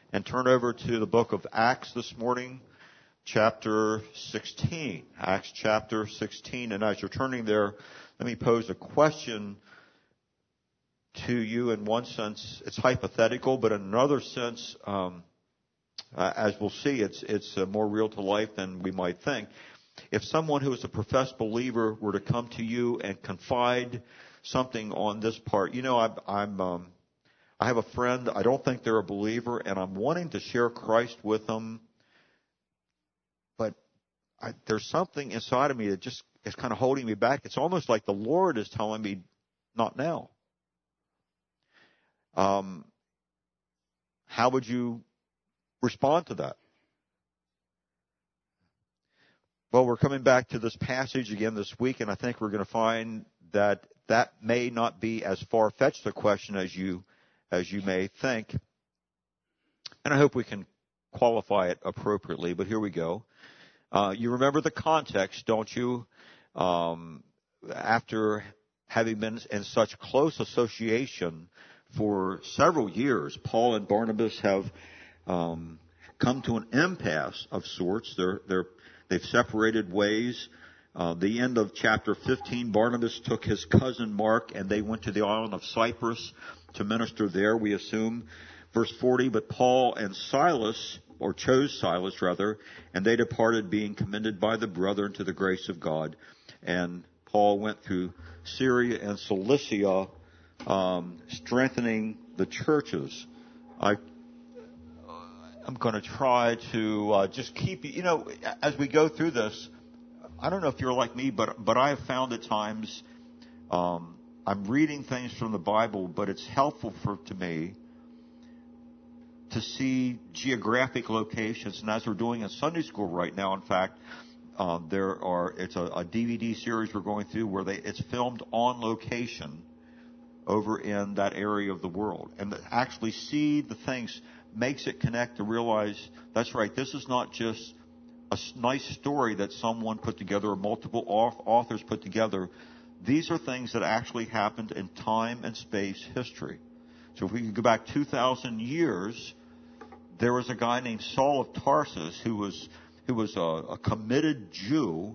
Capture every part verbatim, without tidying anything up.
and turn over to the book of Acts this morning, chapter sixteen. Acts chapter sixteen. And as you're turning there, let me pose a question to you. In one sense, it's hypothetical, but in another sense, um, uh, as we'll see, it's it's uh, more real to life than we might think. If someone who is a professed believer were to come to you and confide something on this part, you know, I'm, I'm um, I have a friend. I don't think they're a believer, and I'm wanting to share Christ with them, but I, there's something inside of me that just is kind of holding me back. It's almost like the Lord is telling me, not now. Um, how would you respond to that? Well, we're coming back to this passage again this week, and I think we're going to find that that may not be as far-fetched a question as you as you may think. And I hope we can qualify it appropriately, but here we go. Uh, you remember the context, don't you? Um, after having been in such close association for several years, Paul and Barnabas have um, come to an impasse of sorts. They're, they're, they've separated ways. Uh, the end of chapter fifteen, Barnabas took his cousin Mark and they went to the island of Cyprus to minister there, we assume. Verse forty, but Paul and Silas, or chose Silas rather, and they departed being commended by the brethren to the grace of God. And Paul went through Syria and Cilicia, um, strengthening the churches. I, I'm going to try to uh, just keep, you know, as we go through this, I don't know if you're like me, but but I have found at times um, I'm reading things from the Bible, but it's helpful for to me to see geographic locations. And as we're doing in Sunday school right now, in fact, uh, there are it's a, a D V D series we're going through where they it's filmed on location over in that area of the world, and to actually see the things makes it connect to realize that's right. This is not just a nice story that someone put together or multiple authors put together. These are things that actually happened in time and space history. So if we could go back two thousand years, there was a guy named Saul of Tarsus who was who was a, a committed Jew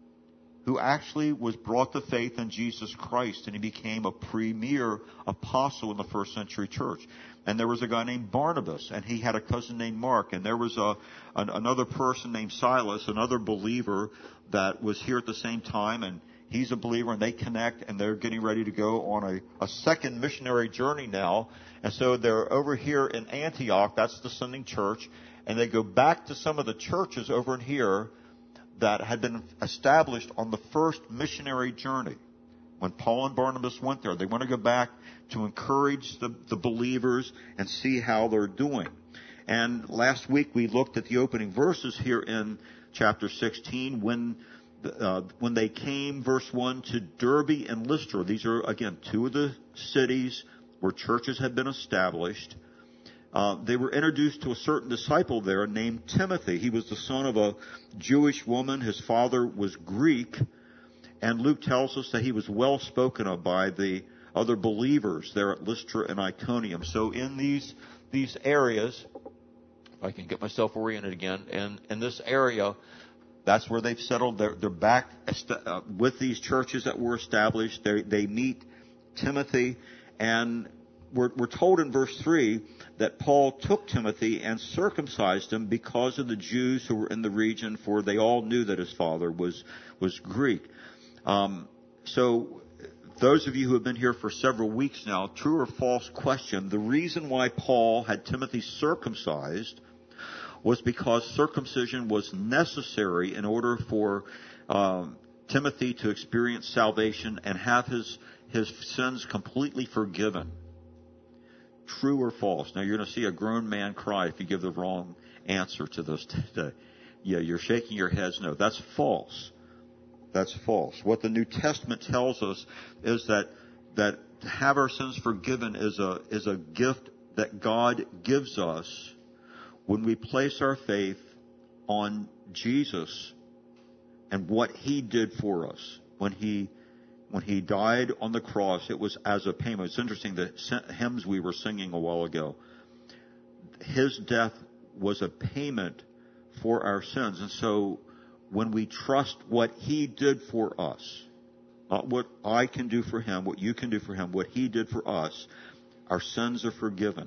who actually was brought to faith in Jesus Christ, and he became a premier apostle in the first century church. And there was a guy named Barnabas, and he had a cousin named Mark, and there was a an, another person named Silas, another believer that was here at the same time, and he's a believer, and they connect, and they're getting ready to go on a, a second missionary journey now. And so they're over here in Antioch, that's the sending church, and they go back to some of the churches over in here that had been established on the first missionary journey. When Paul and Barnabas went there, they want to go back to encourage the, the believers and see how they're doing. And last week we looked at the opening verses here in chapter sixteen when uh, when they came, verse one, to Derbe and Lystra. These are, again, two of the cities where churches had been established. Uh, they were introduced to a certain disciple there named Timothy. He was the son of a Jewish woman. His father was Greek. And Luke tells us that he was well spoken of by the other believers there at Lystra and Iconium. So in these these areas, if I can get myself oriented again, and in this area, that's where they've settled. They're, they're back uh, with these churches that were established. They, they meet Timothy, and we're, we're told in verse three that Paul took Timothy and circumcised him because of the Jews who were in the region, for they all knew that his father was was Greek. Um, so those of you who have been here for several weeks now, true or false question, the reason why Paul had Timothy circumcised was because circumcision was necessary in order for um, Timothy to experience salvation and have his his sins completely forgiven. True or false? Now you're going to see a grown man cry if you give the wrong answer to this today. Yeah, you're shaking your heads no. That's false. That's false. What the New Testament tells us is that that to have our sins forgiven is a is a gift that God gives us when we place our faith on Jesus and what He did for us. When He when He died on the cross, it was as a payment. It's interesting, the hymns we were singing a while ago, his death was a payment for our sins. And so when we trust what he did for us, not what I can do for him, what you can do for him, what he did for us, our sins are forgiven.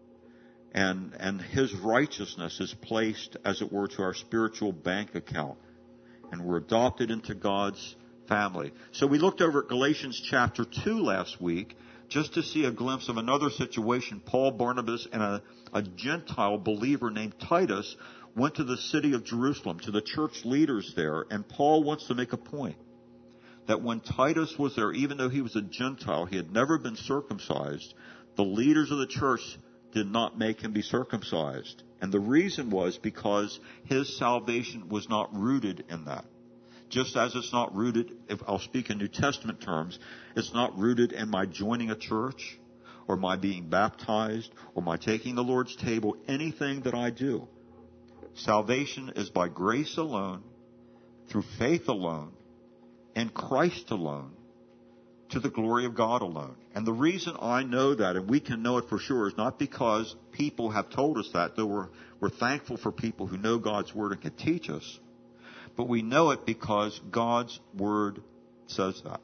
And, and his righteousness is placed, as it were, to our spiritual bank account. And we're adopted into God's family. So we looked over at Galatians chapter two last week just to see a glimpse of another situation. Paul, Barnabas, and a, a Gentile believer named Titus went to the city of Jerusalem, to the church leaders there. And Paul wants to make a point that when Titus was there, even though he was a Gentile, he had never been circumcised, the leaders of the church did not make him be circumcised. And the reason was because his salvation was not rooted in that. Just as it's not rooted, if I'll speak in New Testament terms, it's not rooted in my joining a church or my being baptized or my taking the Lord's table, anything that I do. Salvation is by grace alone, through faith alone, in Christ alone, to the glory of God alone. And the reason I know that, and we can know it for sure, is not because people have told us that, though we're, we're thankful for people who know God's Word and can teach us. But we know it because God's Word says that.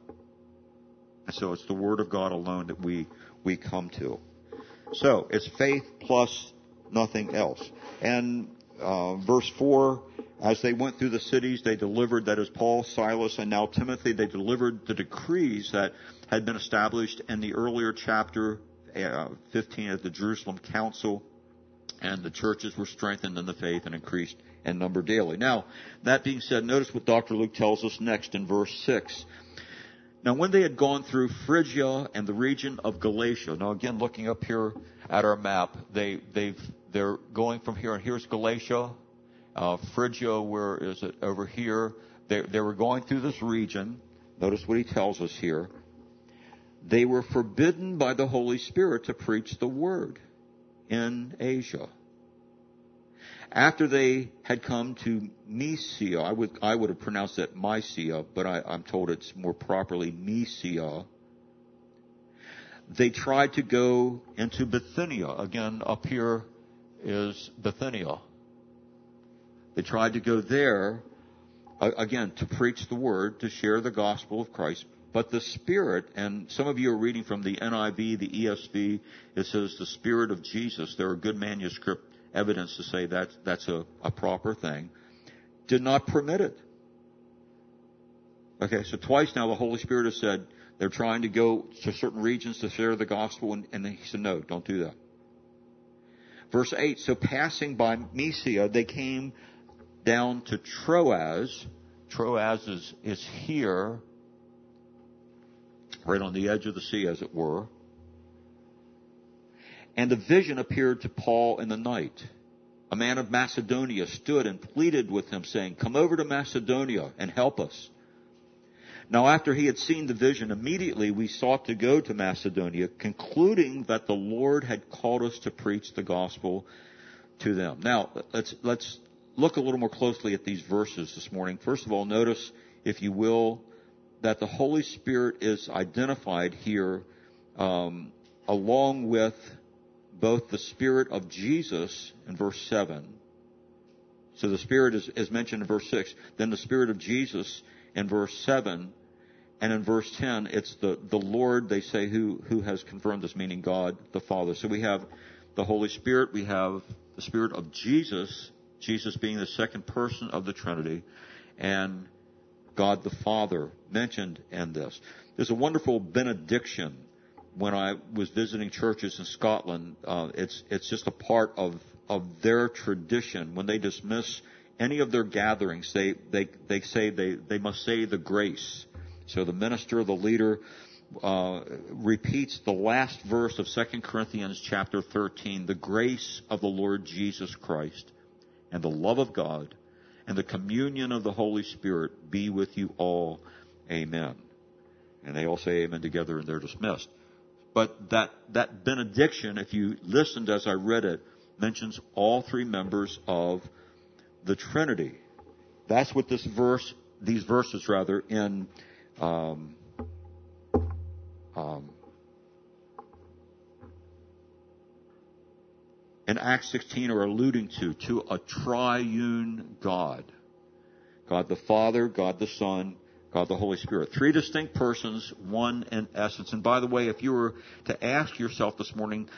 And so it's the Word of God alone that we, we come to. So it's faith plus nothing else. And uh, verse four, as they went through the cities, they delivered, that is Paul, Silas, and now Timothy, they delivered the decrees that had been established in the earlier chapter uh, fifteen at the Jerusalem Council, and the churches were strengthened in the faith and increased in number daily. Now, that being said, notice what Doctor Luke tells us next in verse six. Now, when they had gone through Phrygia and the region of Galatia, now again, looking up here at our map, they, they've, they're going from here, and here's Galatia. Uh, Phrygia, where is it? Over here. They, they were going through this region. Notice what he tells us here. They were forbidden by the Holy Spirit to preach the word in Asia. After they had come to Mysia, I would I would have pronounced it Mysia, but I, I'm told it's more properly Mysia. They tried to go into Bithynia. Again, up here is Bithynia. They tried to go there, uh, again, to preach the word, to share the gospel of Christ. But the Spirit, and some of you are reading from the N I V, the E S V, it says the Spirit of Jesus. There are good manuscript evidence to say that that's a, a proper thing. Did not permit it. Okay, so twice now the Holy Spirit has said they're trying to go to certain regions to share the gospel, and, and he said, no, don't do that. Verse eight, so passing by Mysia, they came down to Troas. Troas is, is here, right on the edge of the sea, as it were. And a vision appeared to Paul in the night. A man of Macedonia stood and pleaded with him, saying, come over to Macedonia and help us. Now, after he had seen the vision, immediately we sought to go to Macedonia, concluding that the Lord had called us to preach the gospel to them. Now, let's, let's look a little more closely at these verses this morning. First of all, notice, if you will, that the Holy Spirit is identified here um, along with both the Spirit of Jesus in verse seven. So the Spirit is, is mentioned in verse six. Then the Spirit of Jesus in verse seven. And in verse ten, it's the, the Lord, they say, who, who has confirmed this, meaning God the Father. So we have the Holy Spirit. We have the Spirit of Jesus, Jesus being the second person of the Trinity, and God the Father mentioned in this. There's a wonderful benediction. When I was visiting churches in Scotland, uh, it's it's just a part of of their tradition. When they dismiss any of their gatherings, they they they say they they must say the grace. So the minister, the leader, uh, repeats the last verse of Second Corinthians chapter thirteen: the grace of the Lord Jesus Christ, and the love of God, and the communion of the Holy Spirit be with you all. Amen. And they all say amen together, and they're dismissed. But that, that benediction, if you listened as I read it, mentions all three members of the Trinity. That's what this verse, these verses rather, in um, um, in Acts sixteen are alluding to, to a triune God. God the Father, God the Son, God the Holy Spirit. Three distinct persons, one in essence. And by the way, if you were to ask yourself this morning,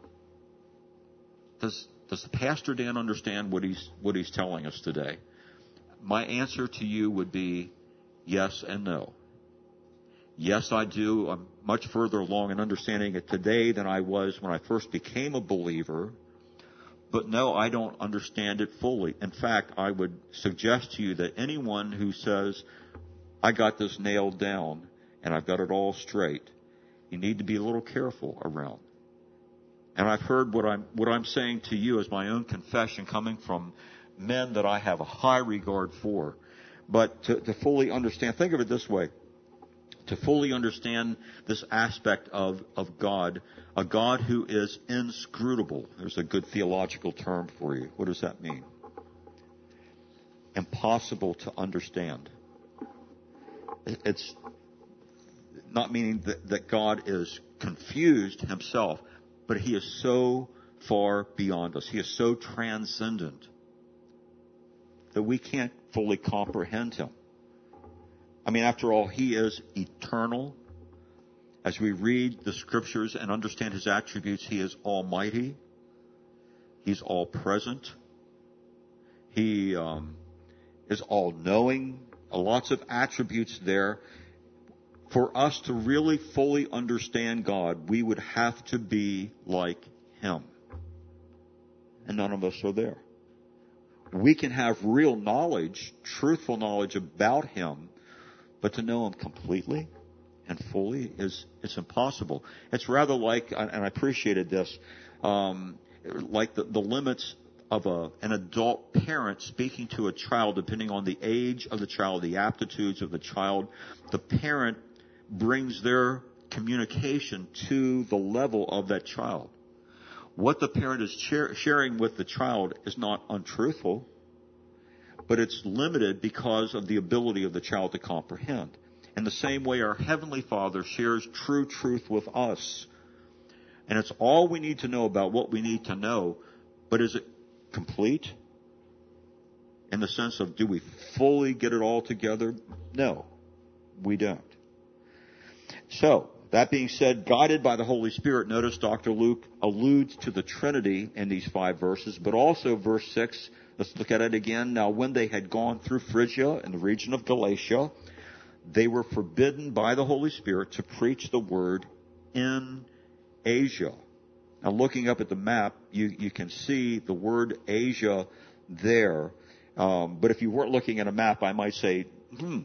does does Pastor Dan understand what he's what he's telling us today? My answer to you would be yes and no. Yes, I do. I'm much further along in understanding it today than I was when I first became a believer. But no, I don't understand it fully. In fact, I would suggest to you that anyone who says, I got this nailed down and I've got it all straight, you need to be a little careful around. And I've heard what I'm, what I'm saying to you as my own confession coming from men that I have a high regard for. But to, to fully understand, think of it this way. To fully understand this aspect of, of God, a God who is inscrutable. There's a good theological term for you. What does that mean? Impossible to understand. It's not meaning that, that God is confused himself, but he is so far beyond us. He is so transcendent that we can't fully comprehend him. I mean, after all, he is eternal. As we read the scriptures and understand his attributes, he is almighty. He's all present. He um, is all knowing. Lots of attributes there. For us to really fully understand God, we would have to be like him. And none of us are there. We can have real knowledge, truthful knowledge about him, but to know him completely and fully is it's impossible. It's rather like, and I appreciated this, um, like the, the limits of a, an adult parent speaking to a child, depending on the age of the child, the aptitudes of the child. The parent brings their communication to the level of that child. What the parent is share, sharing with the child is not untruthful, but it's limited because of the ability of the child to comprehend. In the same way, our Heavenly Father shares true truth with us. And it's all we need to know about what we need to know. But is it complete? In the sense of, do we fully get it all together? No, we don't. So, that being said, guided by the Holy Spirit, notice Doctor Luke alludes to the Trinity in these five verses, but also verse six, let's look at it again. Now, when they had gone through Phrygia and the region of Galatia, they were forbidden by the Holy Spirit to preach the word in Asia. Now, looking up at the map, you, you can see the word Asia there. Um, but if you weren't looking at a map, I might say, hmm,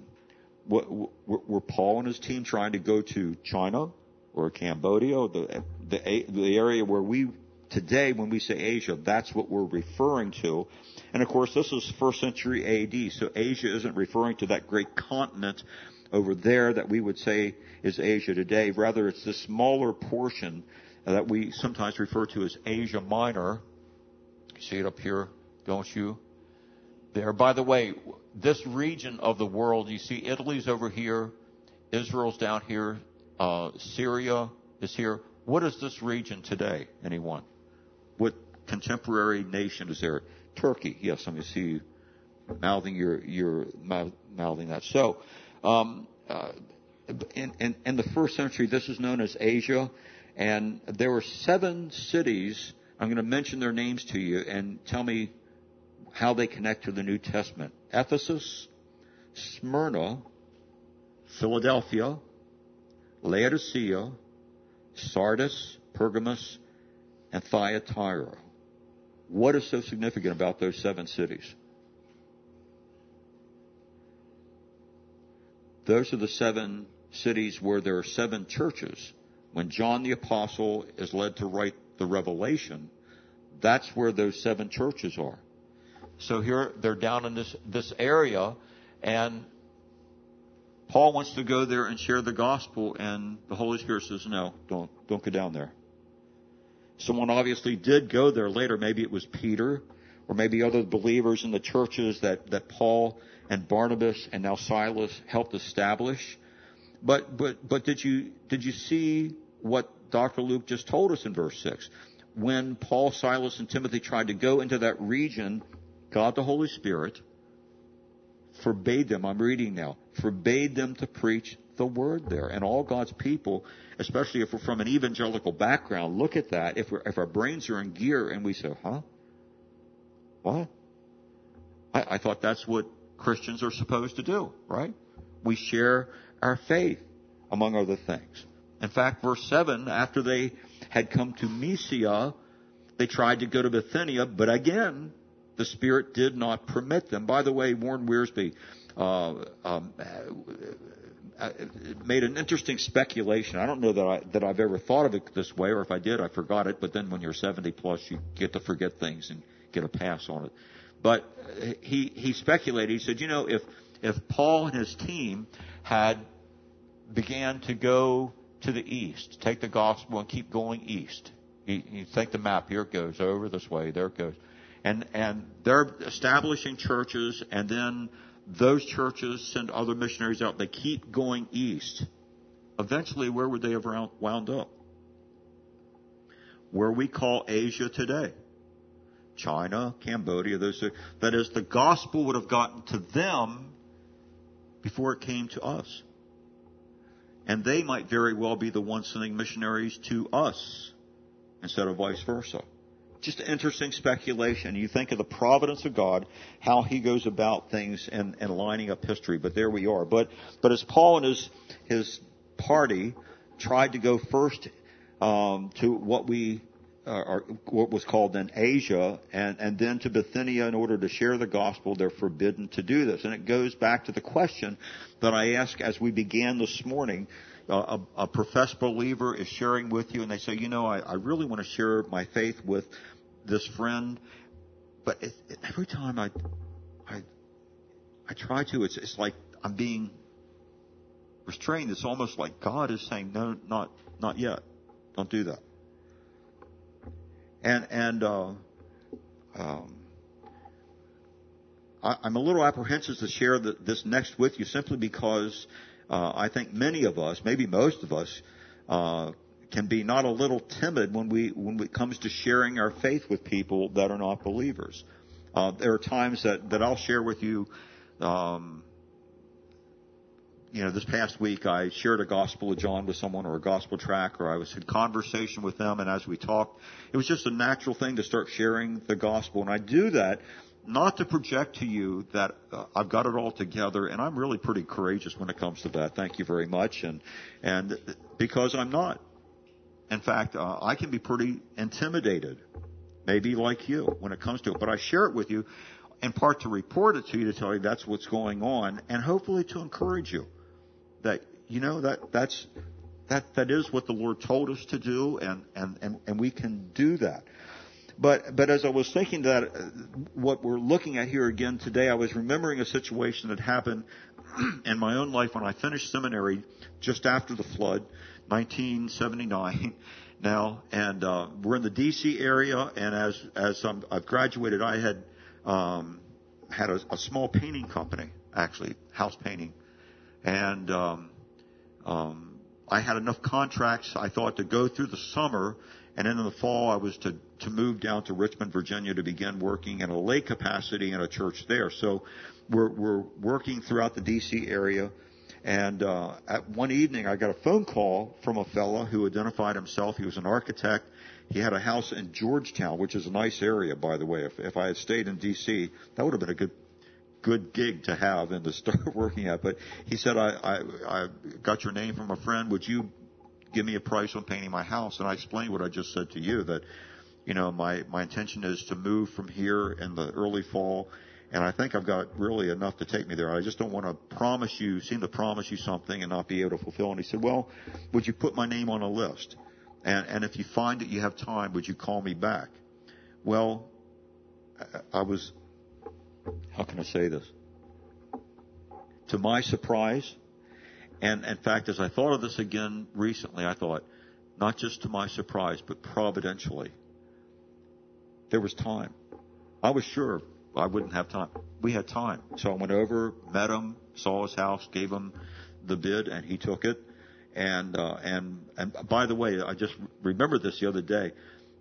were Paul and his team trying to go to China or Cambodia, or the, the the area where we today, when we say Asia, that's what we're referring to. And of course, this is first century A D, so Asia isn't referring to that great continent over there that we would say is Asia today. Rather, it's this smaller portion that we sometimes refer to as Asia Minor. You see it up here, don't you? There. By the way, this region of the world, you see Italy's over here, Israel's down here, uh, Syria is here. What is this region today, anyone? What contemporary nation is there? Turkey. Yes, let me see you mouthing your, your mouthing that. So, um, uh, in, in, in the first century, this is known as Asia, and there were seven cities. I'm going to mention their names to you and tell me how they connect to the New Testament. Ephesus, Smyrna, Philadelphia, Laodicea, Sardis, Pergamos, and Thyatira. What is so significant about those seven cities? Those are the seven cities where there are seven churches. When John the Apostle is led to write the Revelation, that's where those seven churches are. So here they're down in this, this area, and Paul wants to go there and share the gospel, and the Holy Spirit says, no, don't, don't go down there. Someone obviously did go there later. Maybe it was Peter, or maybe other believers in the churches that, that Paul and Barnabas and now Silas helped establish. But, but, but did you, did you see what Doctor Luke just told us in verse six? when Paul, Silas, and Timothy tried to go into that region, God the Holy Spirit forbade them, I'm reading now, forbade them to preach the word there. And all God's people, especially if we're from an evangelical background, look at that. If, we're, if our brains are in gear and we say, huh? What? I, I thought that's what Christians are supposed to do, right? We share our faith, among other things. In fact, verse seven, after they had come to Mysia, they tried to go to Bithynia, but again, the Spirit did not permit them. By the way, Warren Wiersbe uh, um, uh, made an interesting speculation. I don't know that, I, that I've ever thought of it this way, or if I did, I forgot it. But then when you're seventy plus, you get to forget things and get a pass on it. But he, he speculated. He said, you know, if, if Paul and his team had began to go to the east, take the gospel and keep going east. You, you take the map, here it goes, over this way, there it goes. And, and they're establishing churches, and then those churches send other missionaries out. They keep going east. Eventually, where would they have wound up? Where we call Asia today. China, Cambodia, those are, that is, the gospel would have gotten to them before it came to us. And they might very well be the ones sending missionaries to us instead of vice versa. Just interesting speculation. You think of the providence of God, how He goes about things and, and lining up history. But there we are. But but as Paul and his his party tried to go first um, to what we uh, are, what was called then Asia, and and then to Bithynia in order to share the gospel, they're forbidden to do this. And it goes back to the question that I asked as we began this morning. Uh, a, a professed believer is sharing with you, and they say, you know, I, I really want to share my faith with this friend, but it, it, every time I, I, I try to, it's, it's like I'm being restrained. It's almost like God is saying, no, not, not yet. Don't do that. And and uh, um, I, I'm a little apprehensive to share the, this next with you, simply because. Uh, I think many of us, maybe most of us, uh, can be not a little timid when we when it comes to sharing our faith with people that are not believers. Uh, there are times that, that I'll share with you. Um, you know, this past week I shared a Gospel of John with someone, or a gospel tract, or I was in conversation with them, and as we talked, it was just a natural thing to start sharing the gospel, and I do that. Not to project to you that uh, I've got it all together, and I'm really pretty courageous when it comes to that. Thank you very much. And and because I'm not. In fact, uh, I can be pretty intimidated, maybe like you, when it comes to it. But I share it with you in part to report it to you, to tell you that's what's going on, and hopefully to encourage you that, you know, that that's that that is what the Lord told us to do, and and and, and we can do that. But but as I was thinking that uh, what we're looking at here again today, I was remembering a situation that happened in my own life when I finished seminary just after the flood, nineteen seventy-nine. Now, and uh, we're in the D C area, and as as I'm, I've graduated, I had um, had a, a small painting company, actually house painting, and um, um, I had enough contracts, I thought, to go through the summer. And then in the fall, I was to, to move down to Richmond, Virginia, to begin working in a lay capacity in a church there. So we're, we're working throughout the D C area. And uh, at one evening, I got a phone call from a fellow who identified himself. He was an architect. He had a house in Georgetown, which is a nice area, by the way. If, if I had stayed in D C, that would have been a good good gig to have and to start working at. But he said, I, I, I got your name from a friend. Would you give me a price on painting my house? And I explained what I just said to you, that, you know, my, my intention is to move from here in the early fall, and I think I've got really enough to take me there. I just don't want to promise you, seem to promise you something and not be able to fulfill. And he said, well, would you put my name on a list? And, and if you find that you have time, would you call me back? Well, I was, how can I say this? To my surprise, and in fact, as I thought of this again recently, I thought, not just to my surprise, but providentially, there was time. I was sure I wouldn't have time. We had time. So I went over, met him, saw his house, gave him the bid, and he took it. And uh, and and by the way, I just remembered this the other day.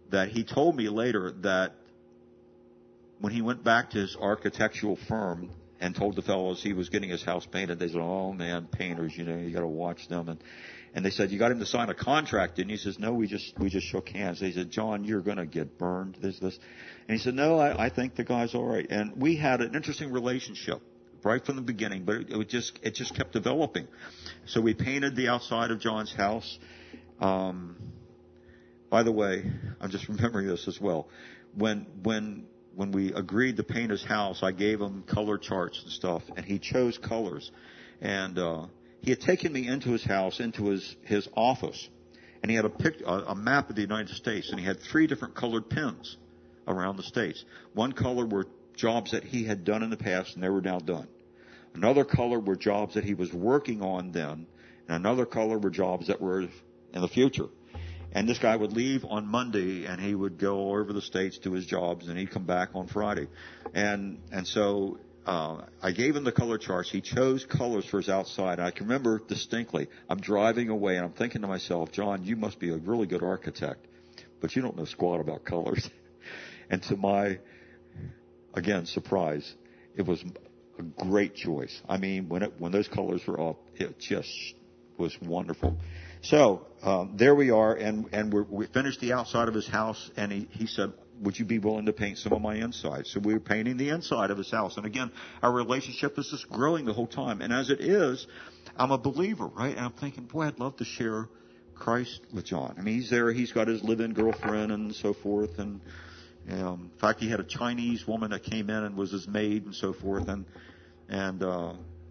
that he told me later that when he went back to his architectural firm and told the fellows he was getting his house painted, they said, "Oh man, painters, you know, you got to watch them." And and they said, "You got him to sign a contract?" And he says, "No, we just we just shook hands." They said, "John, you're going to get burned. This this," and he said, "No, I, I think the guy's all right." And we had an interesting relationship right from the beginning, but it, it would just it just kept developing. So we painted the outside of John's house. Um, by the way, I'm just remembering this as well. When when when we agreed to paint his house, I gave him color charts and stuff, and he chose colors. And uh, he had taken me into his house, into his his office, and he had a, pic, a, a map of the United States, and he had three different colored pins around the states. One color were jobs that he had done in the past, and they were now done. Another color were jobs that he was working on then, and another color were jobs that were in the future. And this guy would leave on Monday, and he would go all over the states to his jobs, and he'd come back on Friday. And and so uh, I gave him the color charts. He chose colors for his outside. I can remember distinctly. I'm driving away, and I'm thinking to myself, "John, you must be a really good architect, but you don't know squat about colors." And to my, again, surprise, it was a great choice. I mean, when it, when those colors were up, it just was wonderful. So um, there we are, and and we're, we finished the outside of his house, and he, he said, "Would you be willing to paint some of my inside?" So we were painting the inside of his house, and again, our relationship is just growing the whole time. And as it is, I'm a believer, right? And I'm thinking, boy, I'd love to share Christ with John. I mean, he's there, he's got his live-in girlfriend and so forth, and um, in fact, he had a Chinese woman that came in and was his maid and so forth, and and. Uh,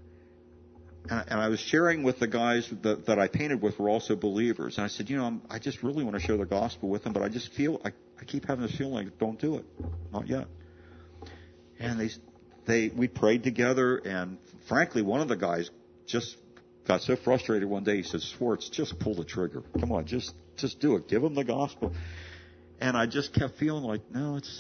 And I was sharing with the guys that, that I painted with were also believers. And I said, you know, I'm, I just really want to share the gospel with them, but I just feel, I, I keep having this feeling like, don't do it. Not yet. And they, they, we prayed together, and frankly, one of the guys just got so frustrated one day, he said, "Swartz, just pull the trigger. Come on, just, just do it. Give them the gospel." And I just kept feeling like, no, it's,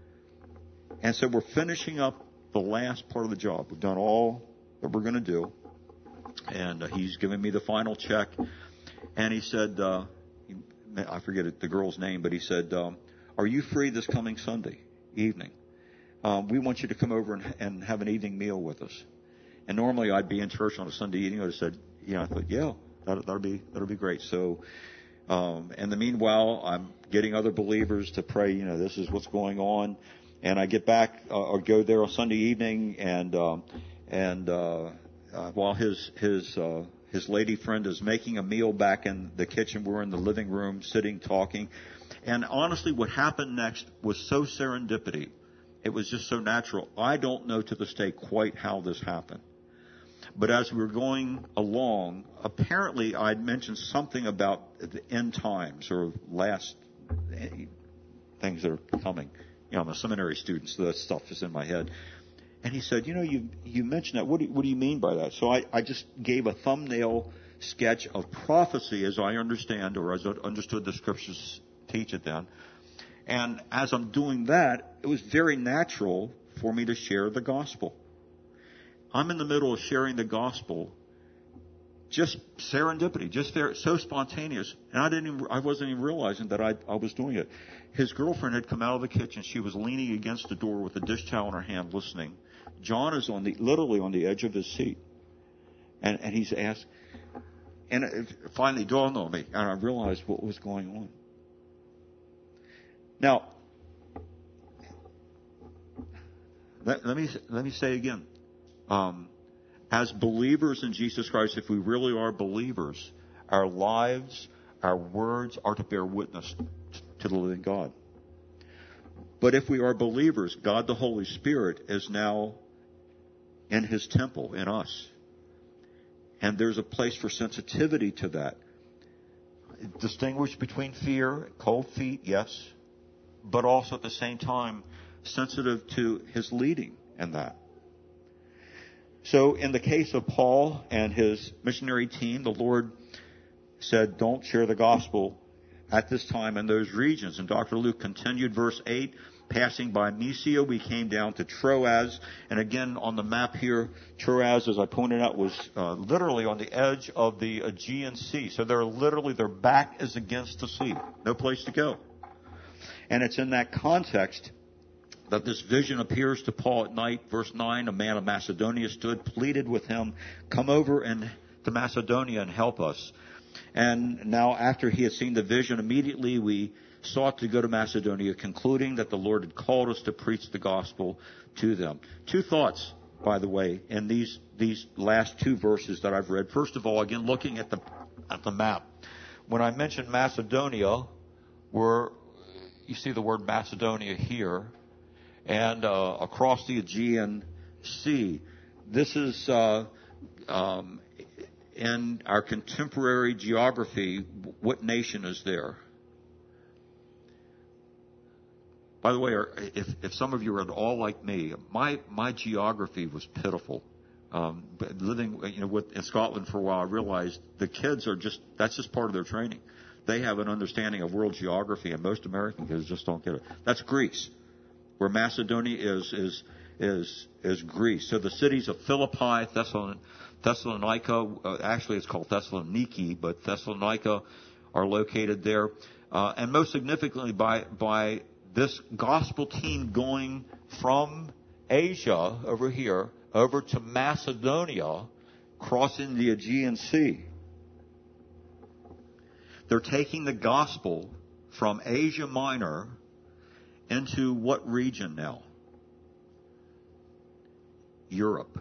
and so we're finishing up the last part of the job. We've done all that we're going to do. And uh, he's giving me the final check. And he said, uh, he, I forget it, the girl's name, but he said, um, "Are you free this coming Sunday evening? Um, we want you to come over and, and have an evening meal with us." And normally I'd be in church on a Sunday evening. I said, "Yeah," I thought, "Yeah, that, that'll be that'll be great." So, um, in the meanwhile, I'm getting other believers to pray. You know, this is what's going on. And I get back uh, or go there on Sunday evening, and um, and. Uh, Uh, while his his uh, his lady friend is making a meal back in the kitchen, we're in the living room sitting talking. And honestly, what happened next was so serendipity. It was just so natural. I don't know to this day quite how this happened. But as we were going along, apparently I'd mentioned something about the end times or last things that are coming. You know, I'm a seminary student, so that stuff is in my head. And he said, "You know, you you mentioned that. What do you, what do you mean by that?" So I, I just gave a thumbnail sketch of prophecy as I understand, or as I understood the scriptures teach it then. And as I'm doing that, it was very natural for me to share the gospel. I'm in the middle of sharing the gospel, just serendipity, just very, so spontaneous, and I didn't even, I wasn't even realizing that I I was doing it. His girlfriend had come out of the kitchen. She was leaning against the door with a dish towel in her hand, listening. John is on the literally on the edge of his seat, and and he's asked, and it finally dawned on me, and I realized what was going on. Now, let, let me let me say again, um, as believers in Jesus Christ, if we really are believers, our lives, our words are to bear witness to the living God. But if we are believers, God the Holy Spirit is now in His temple in us. And there's a place for sensitivity to that. Distinguish between fear, cold feet, yes, but also at the same time sensitive to His leading in that. So in the case of Paul and his missionary team, the Lord said, "Don't share the gospel at this time in those regions." And Doctor Luke continued, verse eight, "Passing by Mysia, we came down to Troas." And again, on the map here, Troas, as I pointed out, was uh, literally on the edge of the Aegean Sea. So they're literally, their back is against the sea. No place to go. And it's in that context that this vision appears to Paul at night. Verse nine, a man of Macedonia stood, pleaded with him, come over and to Macedonia and help us. And now after he had seen the vision, immediately we sought to go to Macedonia, concluding that the Lord had called us to preach the gospel to them. Two thoughts, by the way, in these these last two verses that I've read. First of all, again, looking at the at the map. When I mentioned Macedonia, where you see the word Macedonia here, and uh, across the Aegean Sea. This is uh, um, in our contemporary geography. What nation is there? By the way, if, if some of you are at all like me, my my geography was pitiful. Um, but living, you know, with, in Scotland for a while, I realized the kids are just that's just part of their training. They have an understanding of world geography, and most American kids just don't get it. That's Greece, where Macedonia is is is is Greece. So the cities of Philippi, Thessalon, Thessalonica, uh, actually it's called Thessaloniki, but Thessalonica are located there, uh, and most significantly by by this gospel team going from Asia over here over to Macedonia, crossing the Aegean Sea. They're taking the gospel from Asia Minor into what region now? Europe.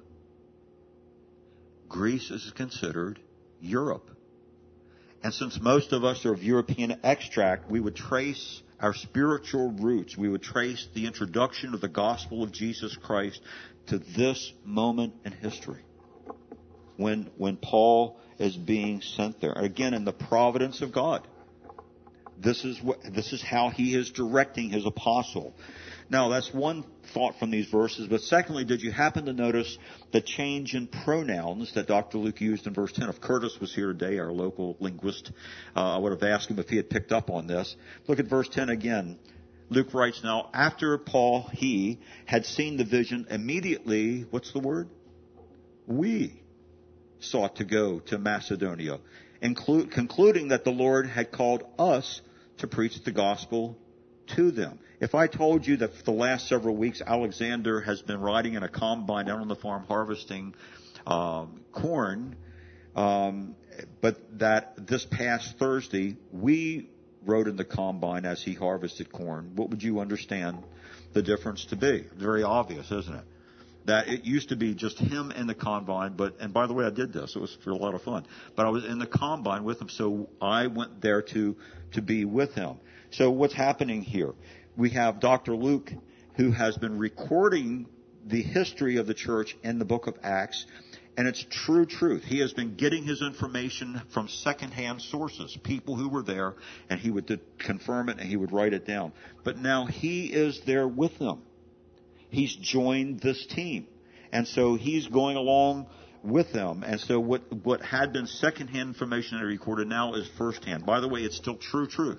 Greece is considered Europe. And since most of us are of European extract, we would trace our spiritual roots. We would trace the introduction of the gospel of Jesus Christ to this moment in history, when when Paul is being sent there. Again, in the providence of God. This is what this is how he is directing his apostle. Now, that's one thought from these verses. But secondly, did you happen to notice the change in pronouns that Doctor Luke used in verse ten? If Curtis was here today, our local linguist, uh, I would have asked him if he had picked up on this. Look at verse ten again. Luke writes, now, after Paul, he, had seen the vision, immediately, what's the word? We sought to go to Macedonia, include, concluding that the Lord had called us to preach the gospel to them. If I told you that for the last several weeks, Alexander has been riding in a combine out on the farm harvesting um, corn, um, but that this past Thursday, we rode in the combine as he harvested corn, what would you understand the difference to be? Very obvious, isn't it? That it used to be just him in the combine, but, and by the way, I did this. It was for a lot of fun. But I was in the combine with him, so I went there to, to be with him. So what's happening here? We have Doctor Luke, who has been recording the history of the church in the book of Acts, and it's true truth. He has been getting his information from secondhand sources, people who were there, and he would confirm it and he would write it down. But now he is there with them. He's joined this team. And so he's going along with them. And so what what had been secondhand information that he recorded now is firsthand. By the way, it's still true truth.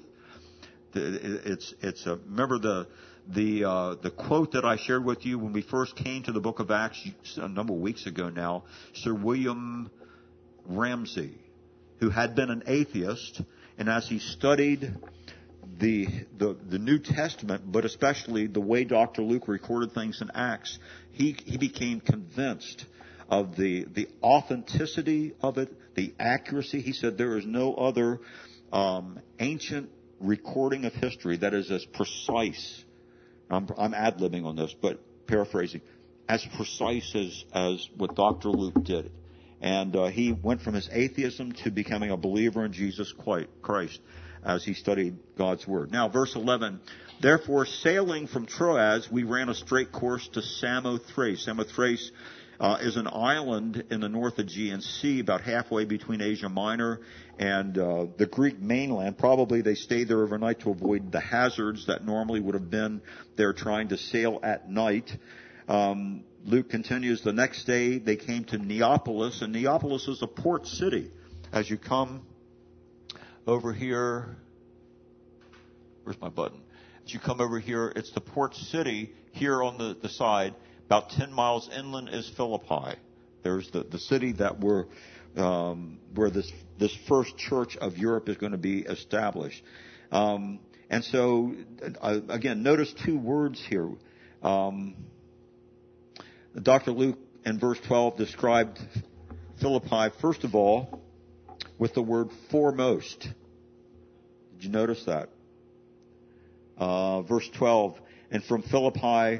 It's it's a, remember the the uh, the quote that I shared with you when we first came to the book of Acts a number of weeks ago now. Sir William Ramsay, who had been an atheist, and as he studied the the the New Testament, but especially the way Doctor Luke recorded things in Acts, he he became convinced of the the authenticity of it, the accuracy. He said there is no other um, ancient recording of history that is as precise. I'm, I'm ad-libbing on this, but paraphrasing, as precise as, as what Doctor Luke did. And uh, he went from his atheism to becoming a believer in Jesus Christ as he studied God's Word. Now, verse eleven, therefore, sailing from Troas, we ran a straight course to Samothrace. Samothrace uh, is an island in the North Aegean Sea, about halfway between Asia Minor and uh, the Greek mainland. Probably they stayed there overnight to avoid the hazards that normally would have been there trying to sail at night. Um, Luke continues, the next day they came to Neapolis, and Neapolis is a port city. As you come over here, where's my button? As you come over here, it's the port city here on the, the side. About ten miles inland is Philippi. There's the, the city that we're Um, where this this first church of Europe is going to be established. Um, And so, uh, again, notice two words here. Um, Doctor Luke in verse twelve described Philippi, first of all, with the word foremost. Did you notice that? Uh, verse twelve, and from Philippi,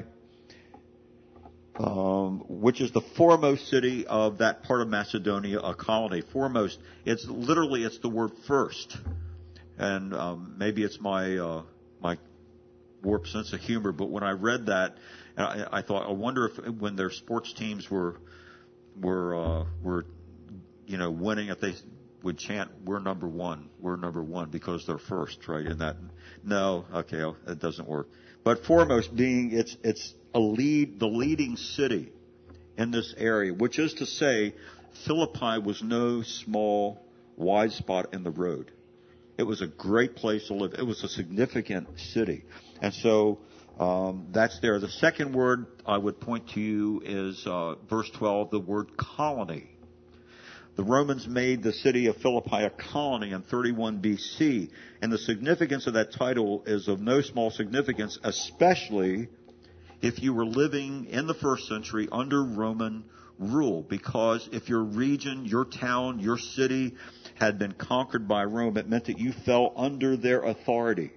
um, which is the foremost city of that part of Macedonia, a colony. Foremost, it's literally, it's the word first. And um, maybe it's my uh, my warped sense of humor, but when I read that, I, I thought, I wonder if when their sports teams were were uh, were you know winning, if they would chant, "We're number one, we're number one," because they're first, right? In that, no, okay, it doesn't work. But foremost being, it's it's a lead, the leading city in this area, which is to say, Philippi was no small wide spot in the road. It was a great place to live. It was a significant city. And so um, that's there. The second word I would point to you is uh, verse twelve, the word colony. The Romans made the city of Philippi a colony in thirty-one B C. And the significance of that title is of no small significance, especially if you were living in the first century under Roman rule, because if your region, your town, your city had been conquered by Rome, it meant that you fell under their authority.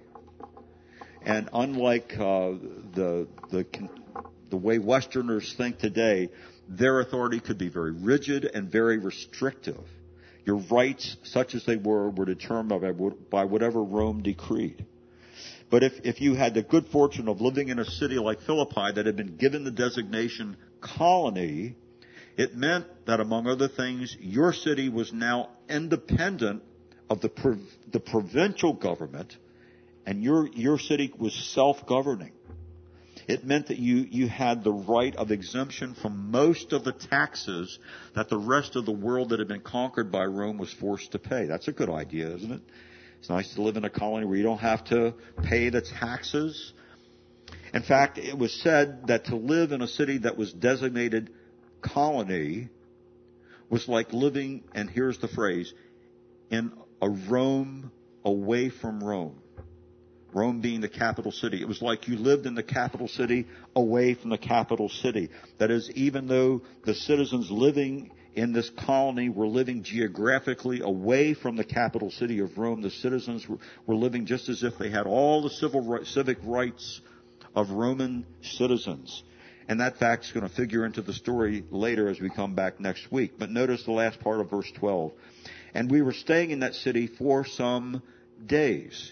And unlike uh, the the the way Westerners think today, their authority could be very rigid and very restrictive. Your rights, such as they were, were determined by whatever Rome decreed. But if, if you had the good fortune of living in a city like Philippi that had been given the designation colony, it meant that, among other things, your city was now independent of the prov- the provincial government, and your your city was self-governing. It meant that you, you had the right of exemption from most of the taxes that the rest of the world that had been conquered by Rome was forced to pay. That's a good idea, isn't it? It's nice to live in a colony where you don't have to pay the taxes. In fact, it was said that to live in a city that was designated colony was like living, and here's the phrase, in a Rome away from Rome. Rome being the capital city. It was like you lived in the capital city away from the capital city. That is, even though the citizens living in this colony were living geographically away from the capital city of Rome, the citizens were, were living just as if they had all the civil civic rights of Roman citizens. And that fact's going to figure into the story later as we come back next week. But notice the last part of verse twelve. And we were staying in that city for some days.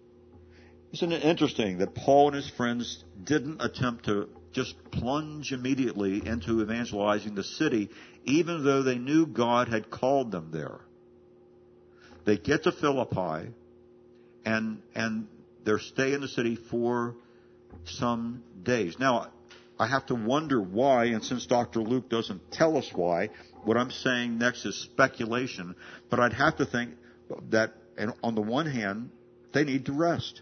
Isn't it interesting that Paul and his friends didn't attempt to just plunge immediately into evangelizing the city, even though they knew God had called them there? They get to Philippi, and and they're staying in the city for some days. Now, I have to wonder why, and since Doctor Luke doesn't tell us why, what I'm saying next is speculation, but I'd have to think that, and on the one hand, they need to rest.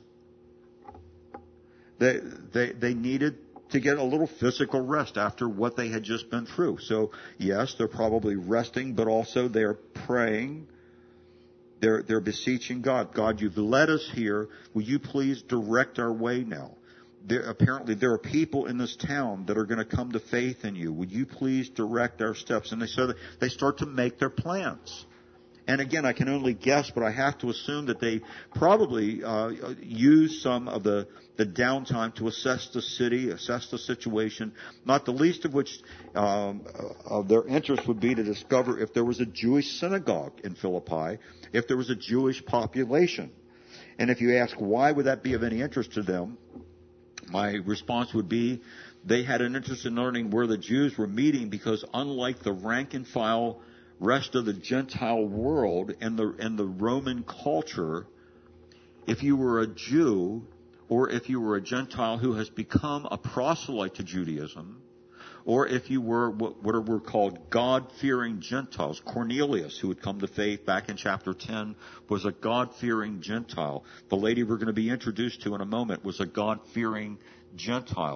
They, they, they needed to get a little physical rest after what they had just been through. So, yes, they're probably resting, but also they're praying. They're, they're beseeching God. God, you've led us here. Will you please direct our way now? There, apparently there are people in this town that are going to come to faith in you. Would you please direct our steps? And they, so they start to make their plans. And again, I can only guess, but I have to assume that they probably uh, use some of the, the downtime to assess the city, assess the situation, not the least of which um, of their interest would be to discover if there was a Jewish synagogue in Philippi, if there was a Jewish population. And if you ask why would that be of any interest to them, my response would be they had an interest in learning where the Jews were meeting, because unlike the rank and file rest of the Gentile world and the and the Roman culture, if you were a Jew or if you were a Gentile who has become a proselyte to Judaism, or if you were what, what were called God-fearing Gentiles, Cornelius, who had come to faith back in chapter ten, was a God-fearing Gentile. The lady we're going to be introduced to in a moment was a God-fearing Gentile.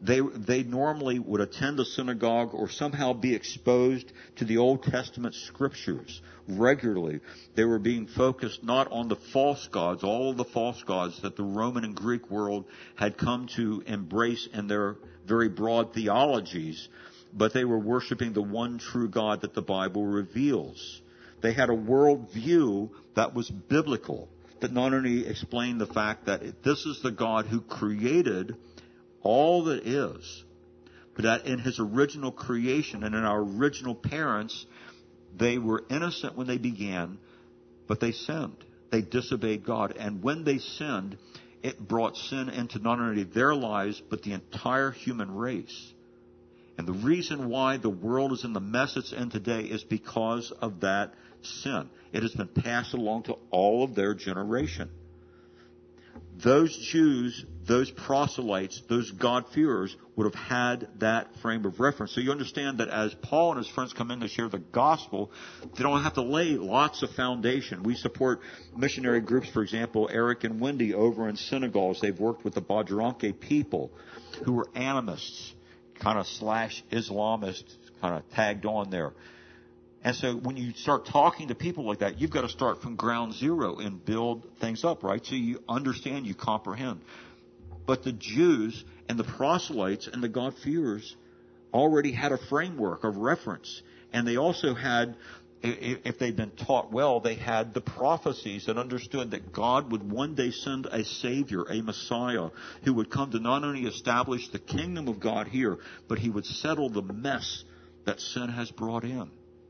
They, they normally would attend the synagogue or somehow be exposed to the Old Testament scriptures regularly. They were being focused not on the false gods, all of the false gods that the Roman and Greek world had come to embrace in their very broad theologies, but they were worshiping the one true God that the Bible reveals. They had a worldview that was biblical, that not only explained the fact that this is the God who created all that is, but that in his original creation and in our original parents, they were innocent when they began, but they sinned. They disobeyed God. And when they sinned, it brought sin into not only their lives, but the entire human race. And the reason why the world is in the mess it's in today is because of that sin. It has been passed along to all of their generation. Those Jews, those proselytes, those God-fearers would have had that frame of reference. So you understand that as Paul and his friends come in to share the gospel, they don't have to lay lots of foundation. We support missionary groups, for example, Eric and Wendy over in Senegal. They've worked with the Badranke people who were animists, kind of slash Islamists, kind of tagged on there. And so when you start talking to people like that, you've got to start from ground zero and build things up, right? So you understand, you comprehend. But the Jews and the proselytes and the God-fearers already had a framework of reference. And they also had, if they'd been taught well, they had the prophecies that understood that God would one day send a Savior, a Messiah, who would come to not only establish the kingdom of God here, but he would settle the mess that sin has brought in.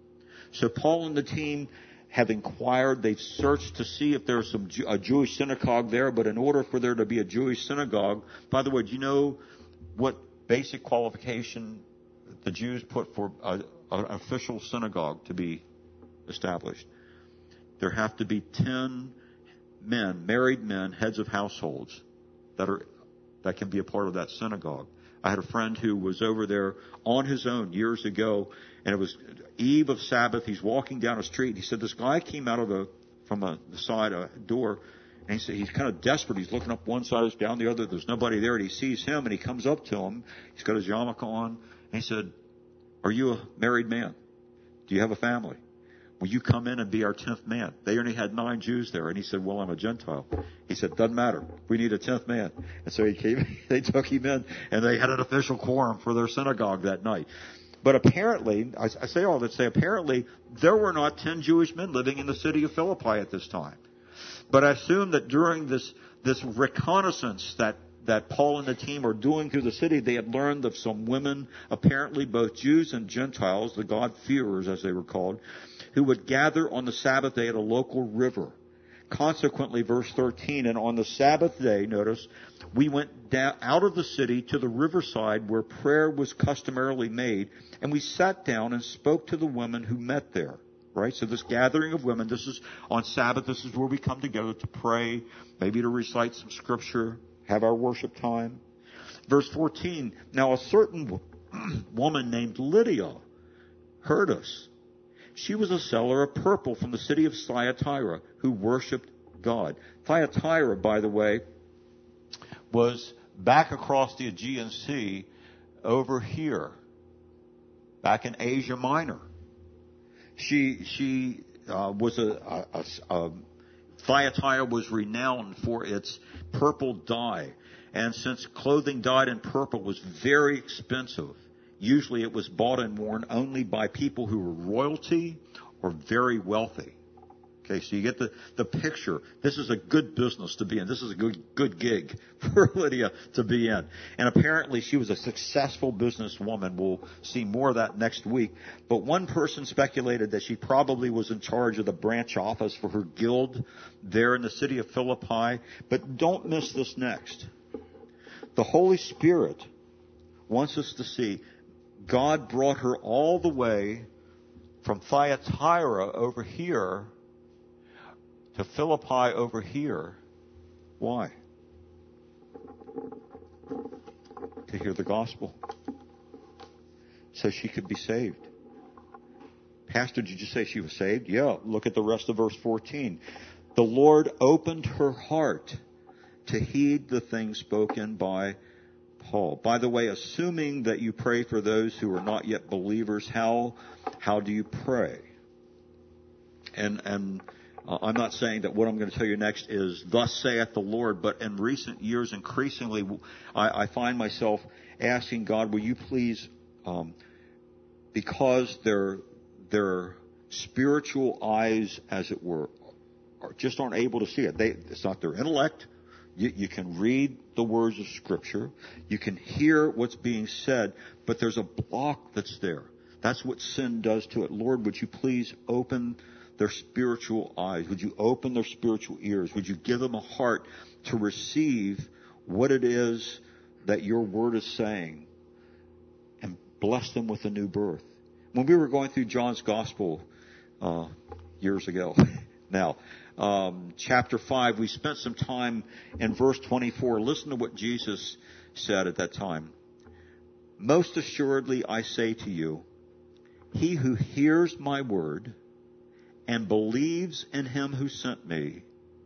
So Paul and the team have inquired. They've searched to see if there's some a Jewish synagogue there. But in order for there to be a Jewish synagogue, by the way, do you know what basic qualification the Jews put for a, an official synagogue to be established? There have to be ten men, married men, heads of households that are that can be a part of that synagogue. I had a friend who was over there on his own years ago, and it was eve of Sabbath. He's walking down a street. He said this guy came out of the from a, the side a door, and he said he's kind of desperate. He's looking up one side, down the other. There's nobody there, and he sees him, and he comes up to him. He's got his yarmulke on, and he said, "Are you a married man? Do you have a family? Will you come in and be our tenth man?" They only had nine Jews there. And he said, "Well, I'm a Gentile." He said, "Doesn't matter. We need a tenth man." And so he came, they took him in, and they had an official quorum for their synagogue that night. But apparently, I, I say all that to say, apparently, there were not ten Jewish men living in the city of Philippi at this time. But I assume that during this, this reconnaissance that that Paul and the team are doing through the city, they had learned of some women, apparently both Jews and Gentiles, the God-fearers as they were called, who would gather on the Sabbath day at a local river. Consequently, verse thirteen, and on the Sabbath day, notice, we went down out of the city to the riverside where prayer was customarily made, and we sat down and spoke to the women who met there. Right? So this gathering of women, this is on Sabbath, this is where we come together to pray, maybe to recite some scripture, have our worship time. Verse fourteen, now a certain woman named Lydia heard us. She was a seller of purple from the city of Thyatira who worshipped God. Thyatira, by the way, was back across the Aegean Sea over here, back in Asia Minor. She she uh, was a, a, a, a Thyatira was renowned for its purple dye, and since clothing dyed in purple was very expensive, usually it was bought and worn only by people who were royalty or very wealthy. Okay, so you get the, the picture. This is a good business to be in. This is a good good gig for Lydia to be in. And apparently she was a successful businesswoman. We'll see more of that next week. But one person speculated that she probably was in charge of the branch office for her guild there in the city of Philippi. But don't miss this next. The Holy Spirit wants us to see God brought her all the way from Thyatira over here to Philippi over here. Why? To hear the gospel. So she could be saved. Pastor, did you say she was saved? Yeah. Look at the rest of verse fourteen. The Lord opened her heart to heed the things spoken by Paul. By the way, assuming that you pray for those who are not yet believers, how how do you pray? And and uh, I'm not saying that what I'm going to tell you next is thus saith the Lord, but in recent years, increasingly, I, I find myself asking God, will you please, um, because their their spiritual eyes, as it were, are just aren't able to see it. They, it's not their intellect. You, you can read the words of Scripture. You can hear what's being said, but there's a block that's there. That's what sin does to it. Lord, would you please open their spiritual eyes? Would you open their spiritual ears? Would you give them a heart to receive what it is that your word is saying, and bless them with a new birth? When we were going through John's Gospel uh, years ago now, um, chapter five, we spent some time in verse twenty-four. Listen to what Jesus said at that time. Most assuredly I say to you, he who hears my word and believes in him who sent me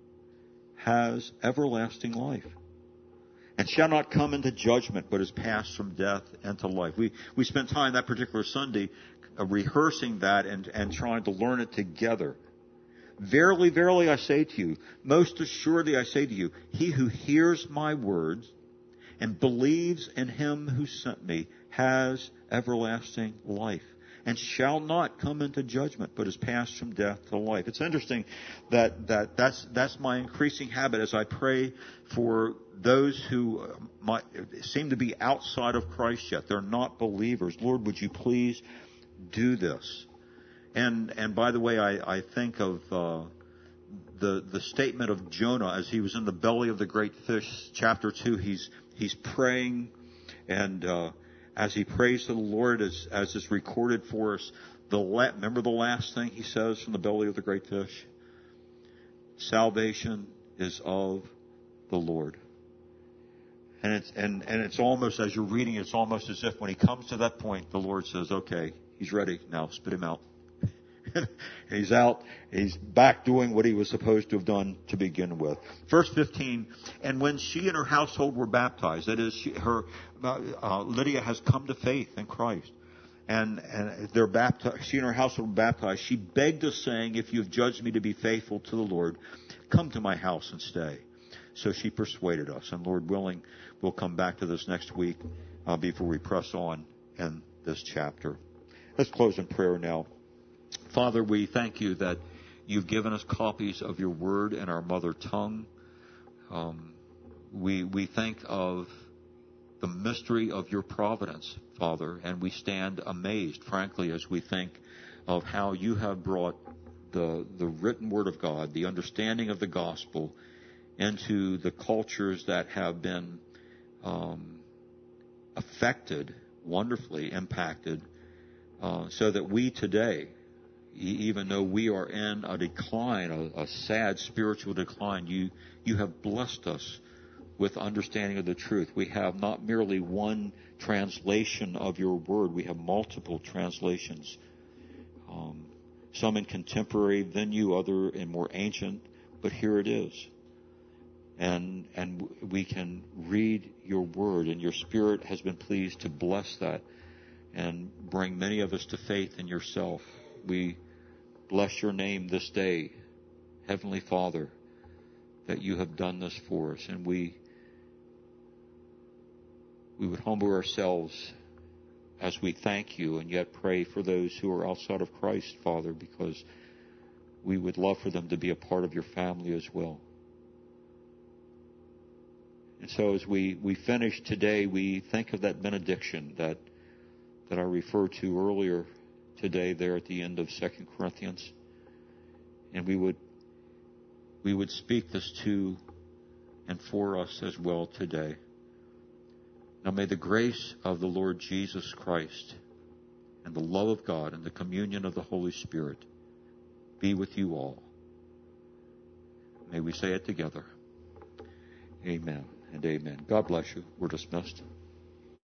has everlasting life, and shall not come into judgment, but is passed from death into life. We we spent time that particular Sunday uh, rehearsing that and, and trying to learn it together. Verily, verily, I say to you, most assuredly I say to you, he who hears my words and believes in him who sent me has everlasting life, and shall not come into judgment, but is passed from death to life. It's interesting that, that that's, that's my increasing habit as I pray for those who might, seem to be outside of Christ yet. They're not believers. Lord, would you please do this? And and by the way, I, I think of uh, the the statement of Jonah as he was in the belly of the great fish, chapter two. He's he's praying, and uh, as he prays to the Lord, as as is recorded for us, the la- remember the last thing he says from the belly of the great fish? Salvation is of the Lord. And it's and, and it's almost, as you're reading, it's almost as if when he comes to that point, the Lord says, okay, he's ready now, spit him out. He's out. He's back doing what he was supposed to have done to begin with. Verse fifteen, and when she and her household were baptized, that is, she, her uh, Lydia has come to faith in Christ, and and they're baptized. She and her household were baptized. She begged us, saying, "If you have judged me to be faithful to the Lord, come to my house and stay." So she persuaded us, and Lord willing, we'll come back to this next week uh, before we press on in this chapter. Let's close in prayer now. Father, we thank you that you've given us copies of your word in our mother tongue. Um, we we think of the mystery of your providence, Father, and we stand amazed, frankly, as we think of how you have brought the the written word of God, the understanding of the gospel, into the cultures that have been um, affected, wonderfully impacted, uh, so that we today, even though we are in a decline, a, a sad spiritual decline, you you have blessed us with understanding of the truth. We have not merely one translation of your word. We have multiple translations, um, some in contemporary venue, other in more ancient, but here it is. And and we can read your word, and your Spirit has been pleased to bless that and bring many of us to faith in yourself. We bless your name this day, Heavenly Father, that you have done this for us. And we we would humble ourselves as we thank you, and yet pray for those who are outside of Christ, Father, because we would love for them to be a part of your family as well. And so as we, we finish today, we think of that benediction that that I referred to earlier today there at the end of Second Corinthians. And we would we would speak this to and for us as well today. Now may the grace of the Lord Jesus Christ and the love of God and the communion of the Holy Spirit be with you all. May we say it together. Amen and amen. God bless you. We're dismissed.